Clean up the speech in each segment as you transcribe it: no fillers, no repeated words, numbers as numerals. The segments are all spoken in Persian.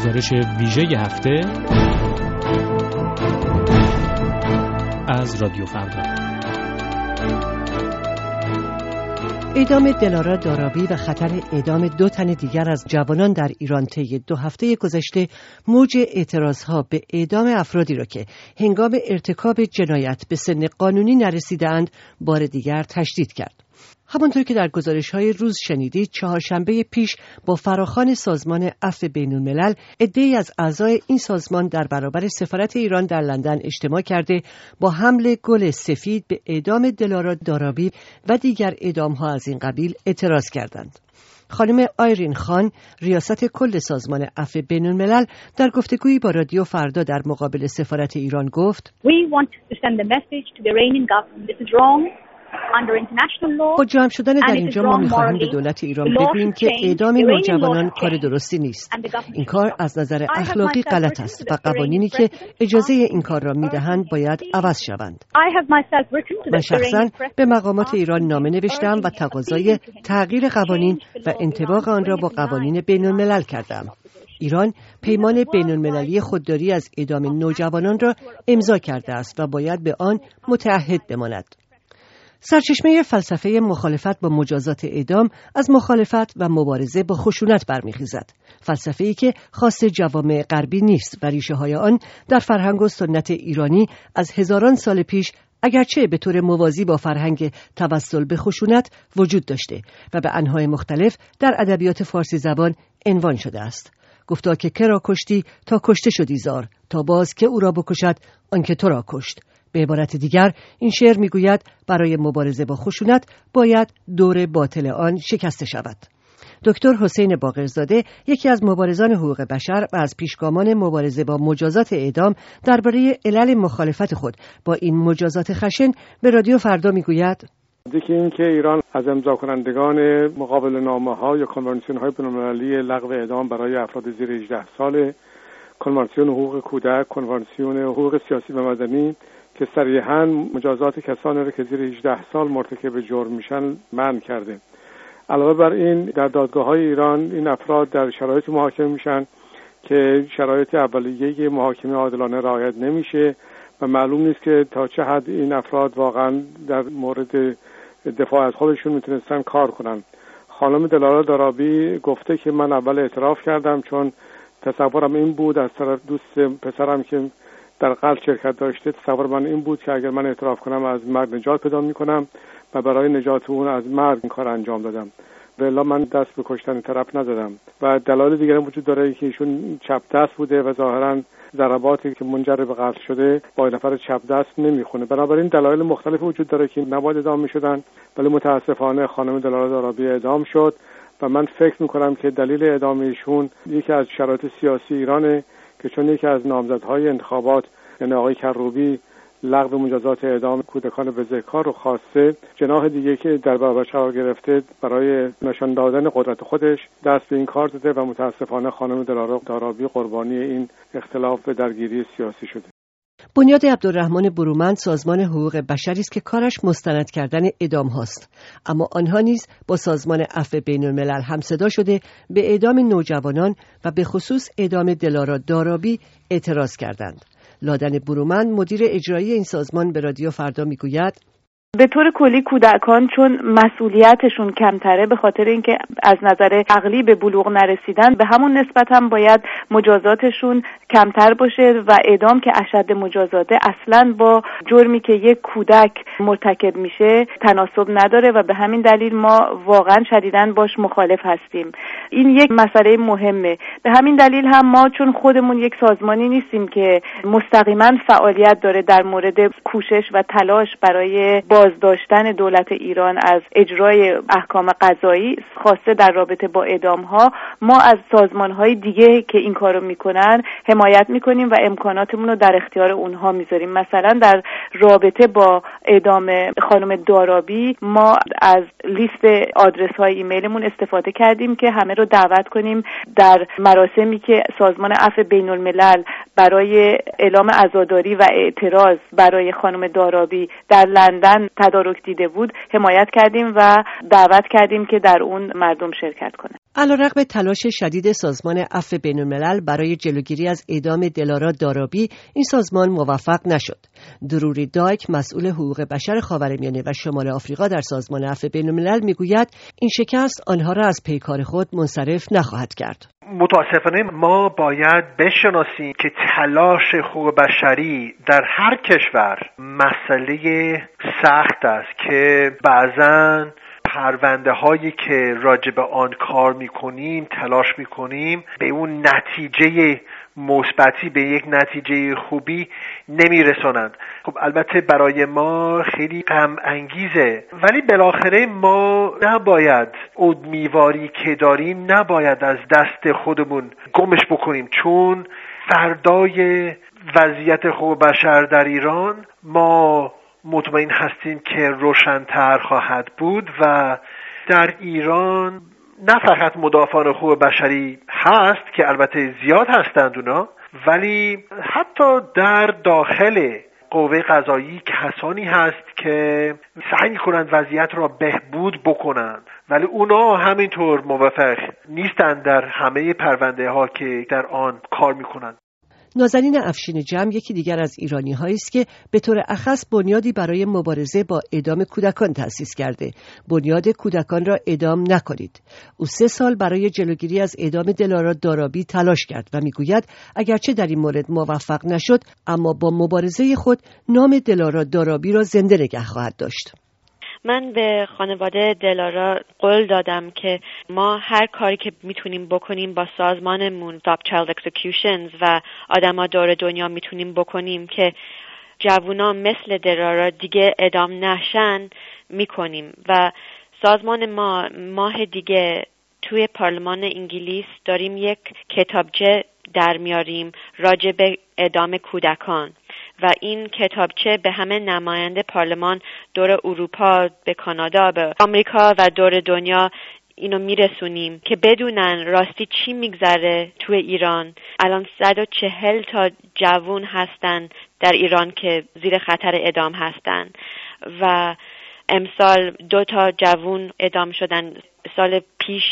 گزارش ویژه هفته از رادیو فردا. اعدام دلارا دارابی و خطر اعدام 2 تن دیگر از جوانان در ایران طی 2 هفته گذشته موج اعتراضها به اعدام افرادی را که هنگام ارتکاب جنایت به سن قانونی نرسیده‌اند بار دیگر تشدید کرد. همانطور که در گزارش‌های روز شنیدید، چهارشنبه پیش با فراخوان سازمان عفو بین‌الملل عده‌ای از اعضای این سازمان در برابر سفارت ایران در لندن اجتماع کرده با حمل گل سفید به اعدام دلارا دارابی و دیگر اعدام‌ها از این قبیل اعتراض کردند. خانم آیرین خان، ریاست کل سازمان عفو بین‌الملل، در گفتگویی با رادیو فردا در مقابل سفارت ایران گفت: We want to send a message to the Iranian government. This is wrong. با جمع شدن در اینجا ما می‌خواهیم به دولت ایران بگوییم که اعدام نوجوانان کار درستی نیست. این کار از نظر اخلاقی غلط است و قوانینی که اجازه این کار را می‌دهند باید عوض شوند. من شخصاً به مقامات ایران نامه نوشتم و تقاضای تغییر قوانین و انطباق آن را با قوانین بین‌الملل کردم. ایران پیمان بین‌المللی خودداری از اعدام نوجوانان را امضا کرده است و باید به آن متعهد بماند. سرچشمه فلسفه مخالفت با مجازات اعدام از مخالفت و مبارزه با خشونت برمیخیزد. فلسفه‌ای که خاص جوامع غربی نیست و ریشه‌های آن در فرهنگ و سنت ایرانی از هزاران سال پیش اگرچه به طور موازی با فرهنگ توسل به خشونت وجود داشته و به انواع مختلف در ادبیات فارسی زبان عنوان شده است. گفتا که کرا کشتی تا کشته شدی زار، تا باز که او را بکشد آنکه تو را کشت. به عبارت دیگر این شعر میگوید برای مبارزه با خشونت باید دور باطل آن شکسته شود. دکتر حسین باقرزاده، یکی از مبارزان حقوق بشر و از پیشگامان مبارزه با مجازات اعدام، درباره علل مخالفت خود با این مجازات خشن به رادیو فردا میگوید: یکی این که ایران از امضا کنندگان مقابل نامه‌ها یا کنوانسیون‌های بین‌المللی لغو اعدام برای افراد زیر 18 سال، کنوانسیون حقوق کودک، کنوانسیون حقوق سیاسی و مدنی که صریحاً مجازات کسانی را که زیر 18 سال مرتکب جرم میشن منع کرده. علاوه بر این در دادگاه‌های ایران این افراد در شرایط محاکمه میشن که شرایط اولیه محاکمه عادلانه رعایت نمیشه و معلوم نیست که تا چه حد این افراد واقعاً در مورد دفاع از خودشون میتونستن کار کنن. خانم دلارا دارابی گفته که من اول اعتراف کردم چون تصورم این بود از طرف دوست پسرم که در قتل شرکت داشته، تصور من این بود که اگر من اعتراف کنم از مرگ نجات پیدا میکنم و برای نجات اون از مرگ این کار انجام دادم. والا من دست به کشتن طرف نزدم و دلایل دیگری وجود داره که ایشون چپ دست بوده و ظاهرا ضرباتی که منجر به قتل شده با نفر چپ دست نمیخونه. بنابراین دلایل مختلف وجود داره که نباید اعدام میشدن، ولی متاسفانه خانم دلارا دارابی اعدام شد و من فکر میکنم که دلیل اعدام ایشون یکی از شرایط سیاسی ایرانه که چون یکی از نامزدهای انتخابات یعنی آقای کروبی لغو مجازات اعدام کودکان بزهکار رو خواسته، جناح دیگه که در برابرش قرار گرفته برای نشان دادن قدرت خودش دست به این کار داده و متاسفانه خانم دلارا دارابی قربانی این اختلاف و درگیری سیاسی شده. بنیاد عبدالرحمن برومند سازمان حقوق بشری است که کارش مستند کردن اعدام هاست، اما آنها نیز با سازمان عفو بین‌الملل همصدا شده به اعدام نوجوانان و به خصوص اعدام دلارا دارابی اعتراض کردند. لادن برومند، مدیر اجرایی این سازمان، به رادیو فردا میگوید: به طور کلی کودکان چون مسئولیتشون کمتره به خاطر اینکه از نظر عقلی به بلوغ نرسیدن، به همون نسبت هم باید مجازاتشون کمتر باشه و اعدام که اشد مجازاته اصلاً با جرمی که یک کودک مرتکب میشه تناسب نداره و به همین دلیل ما واقعاً شدیداً باش مخالف هستیم. این یک مسئله مهمه. به همین دلیل هم ما چون خودمون یک سازمانی نیستیم که مستقیما فعالیت داره در مورد کوشش و تلاش برای بازداشتن دولت ایران از اجرای احکام قضایی خاصه در رابطه با اعدام‌ها، ما از سازمان‌های دیگه که این کارو میکنن حمایت میکنیم و امکاناتمون رو در اختیار اونها میذاریم. مثلا در رابطه با اعدام خانم دارابی ما از لیست آدرس‌های ایمیلمون استفاده کردیم که همه رو دعوت کنیم در مراسمی که سازمان عفو بین‌الملل برای اعلام عزاداری و اعتراض برای خانم دارابی در لندن تدارک دیده بود حمایت کردیم و دعوت کردیم که در اون مردم شرکت کنند. علیرغم تلاش شدید سازمان عفو بین‌الملل برای جلوگیری از اعدام دلارا دارابی، این سازمان موفق نشد. دروری دایک، مسئول حقوق بشر خاورمیانه و شمال آفریقا در سازمان عفو بین‌الملل میگوید این شکست آنها را از پیکار خود منصرف نخواهد کرد. متاسفانه ما باید بشناسیم که تلاش حقوق بشری در هر کشور مسئله سخت است که بعضاً پرونده هایی که راجع به آن کار میکنیم، تلاش میکنیم، به اون نتیجه مثبتی، به یک نتیجه خوبی نمیرسانند. خب البته برای ما خیلی غم انگیزه، ولی بالاخره ما نباید امیدواری که داریم نباید از دست خودمون گمش بکنیم، چون فردای وضعیت حقوق بشر در ایران ما مطمئن هستیم که روشن‌تر خواهد بود و در ایران نه فقط مدافعان حقوق بشری هست که البته زیاد هستند اونا، ولی حتی در داخل قوه قضایی کسانی هست که سعی می‌کنند وضعیت را بهبود بکنند، ولی اونا همینطور موافق نیستند در همه پرونده ها که در آن کار می‌کنند. نازنین افشین جمع یکی دیگر از ایرانی‌هایی است که به طور اخص بنیادی برای مبارزه با اعدام کودکان تأسیس کرده. بنیاد کودکان را اعدام نکنید. او 3 سال برای جلوگیری از اعدام دلارا دارابی تلاش کرد و میگوید اگرچه در این مورد موفق نشد، اما با مبارزه خود نام دلارا دارابی را زنده نگه خواهد داشت. من به خانواده دلارا قول دادم که ما هر کاری که میتونیم بکنیم با سازمانمون Stop Child Executions و آدما دور دنیا میتونیم بکنیم که جوونا مثل دلارا دیگه اعدام نشن میکنیم. و سازمان ما ماه دیگه توی پارلمان انگلیس داریم یک کتابچه در میاریم راجع به اعدام کودکان و این کتابچه به همه نماینده پارلمان دور اروپا، به کانادا، به آمریکا و دور دنیا اینو میرسونیم که بدونن راستی چی میگذره توی ایران. الان 140 تا جوون هستن در ایران که زیر خطر اعدام هستن و امسال 2 تا جوون اعدام شدن، سال پیش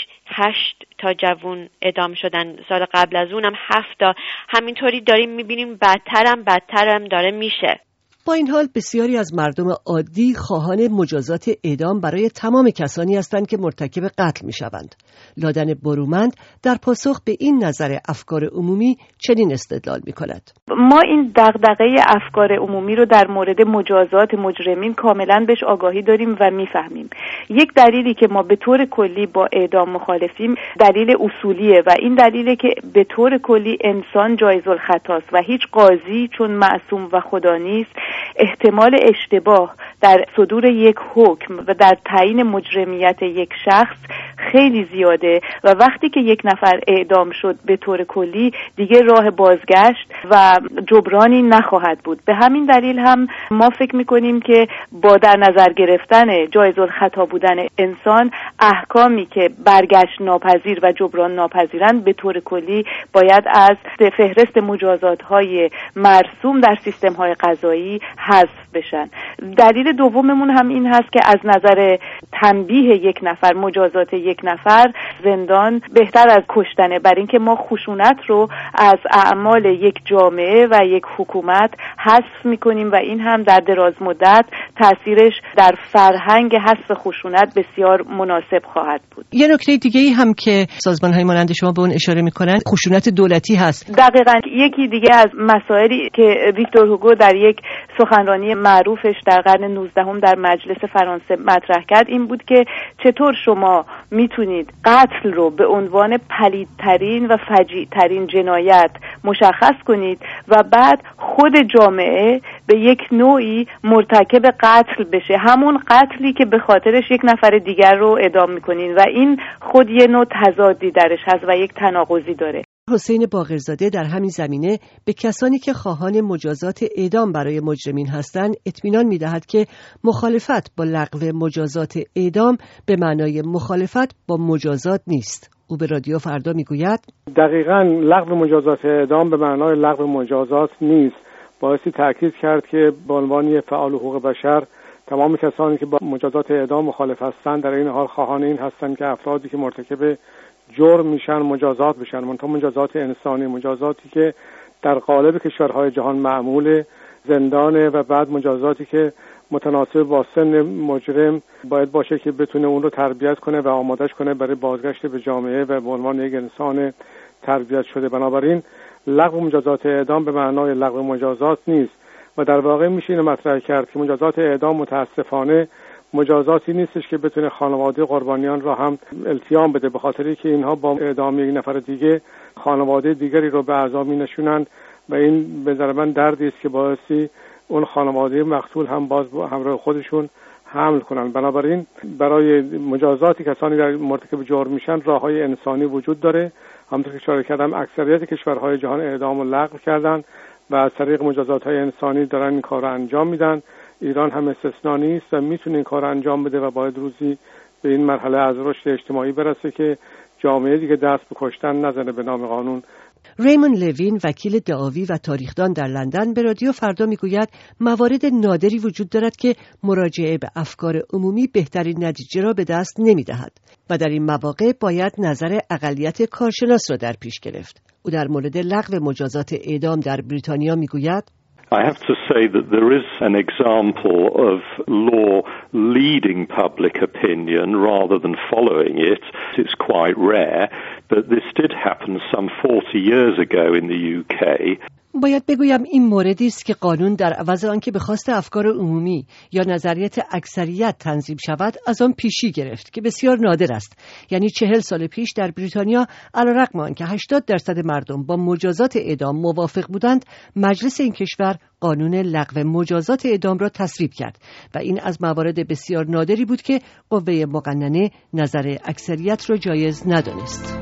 8 تا جوون اعدام شدن، سال قبل از اونم 7 تا. همینطوری داریم میبینیم بدترم داره میشه. با این حال بسیاری از مردم عادی خواهان مجازات اعدام برای تمام کسانی هستند که مرتکب قتل میشوند. لادن برومند در پاسخ به این نظر افکار عمومی چنین استدلال میکند: ما این دغدغه افکار عمومی رو در مورد مجازات مجرمین کاملا بهش آگاهی داریم و میفهمیم. یک دلیلی که ما به طور کلی با اعدام مخالفیم دلیل اصولیه و این دلیله که به طور کلی انسان جایز الخطاست و هیچ قاضی چون معصوم و خدا نیست احتمال اشتباه در صدور یک حکم و در تعیین مجرمیت یک شخص خیلی زیاده و وقتی که یک نفر اعدام شد به طور کلی دیگه راه بازگشت و جبرانی نخواهد بود. به همین دلیل هم ما فکر میکنیم که با در نظر گرفتن جایز الخطا بودن انسان، احکامی که برگشت ناپذیر و جبران ناپذیرند به طور کلی باید از فهرست مجازات‌های مرسوم در سیستم‌های قضایی حذف بشن. دلیل دوممون هم این هست که از نظر تنبیه یک نفر، مجازات یک نفر، زندان بهتر از کشتنه، برای اینکه ما خشونت رو از اعمال یک جامعه و یک حکومت حذف میکنیم و این هم در دراز مدت تاثیرش در فرهنگ حذف خشونت بسیار مناسب خواهد بود. یه نکته دیگه ای هم که سازمان‌های مانند شما به اون اشاره میکنن خشونت دولتی هست. دقیقاً یکی دیگه از مسائلی که ویکتور هوگو در یک سخنرانی معروفش در قرن 19 در مجلس فرانسه مطرح کرد این بود که چطور شما میتونید قتل رو به عنوان پلیدترین و فجیعترین جنایت مشخص کنید و بعد خود جامعه به یک نوعی مرتکب قتل بشه، همون قتلی که به خاطرش یک نفر دیگر رو اعدام میکنین و این خود یه نوع تضادی درش هست و یک تناقضی داره. حسین باقرزاده در همین زمینه به کسانی که خواهان مجازات اعدام برای مجرمین هستند اطمینان می‌دهد که مخالفت با لغو مجازات اعدام به معنای مخالفت با مجازات نیست. او به رادیو فردا میگوید دقیقاً لغو مجازات اعدام به معنای لغو مجازات نیست. بایستی تأکید کرد که به عنوان فعال حقوق بشر تمام کسانی که با مجازات اعدام مخالف هستند در این حال خواهان این هستند که افرادی که مرتکب جرم میشن مجازات بشن، منتها مجازات انسانی، مجازاتی که در قالب کشورهای جهان معمول زندانه و بعد مجازاتی که متناسب با سن مجرم باید باشه که بتونه اون رو تربیت کنه و آمادش کنه برای بازگشت به جامعه و به عنوان یک انسان تربیت شده. بنابراین لغو مجازات اعدام به معنای لغو مجازات نیست و در واقع میشه اینو مطرح کرد که مجازات اعدام متاسفانه مجازاتی نیستش که بتونه خانواده قربانیان را هم التیام بده، به خاطری که اینها با اعدام یک نفر دیگه خانواده دیگری رو به عذاب می‌نشونند و این به نظر من دردی است که باعثی اون خانواده مقتول هم باز همراه خودشون حمل کنن. بنابراین برای مجازات کسانی در مرتکب جرم میشن راههای انسانی وجود داره. همونطور که اشاره کردم اکثریت کشورهای جهان اعدام رو لغو کردن و از طریق مجازات‌های انسانی دارن این کار رو انجام میدن. ایران هم استثنا نیست و میتونه این کار رو انجام بده و باید روزی به این مرحله از رشد اجتماعی برسه که جامعه دیگه دست به کشتن نزنه به نام قانون. ریمون لوین وکیل دعاوی و تاریخدان در لندن به رادیو فردا میگوید موارد نادری وجود دارد که مراجعه به افکار عمومی بهترین نتیجه را به دست نمیدهد و در این مواقع باید نظر اقلیت کارشناس را در پیش گرفت. او در مورد لغو مجازات اعدام در بریتانیا میگوید I have to say that there is an example of law leading public opinion rather than following it. It's quite rare, but this did happen some 40 years ago in the UK. باید بگویم این موردی است که قانون در عوض آنکه به خواست افکار عمومی یا نظریت اکثریت تنظیم شود از آن پیشی گرفت که بسیار نادر است. یعنی 40 سال پیش در بریتانیا علیرغم آنکه 80% مردم با مجازات اعدام موافق بودند، مجلس این کشور قانون لغو مجازات اعدام را تصویب کرد و این از موارد بسیار نادری بود که قوه مقننه نظر اکثریت را جایز ندانست.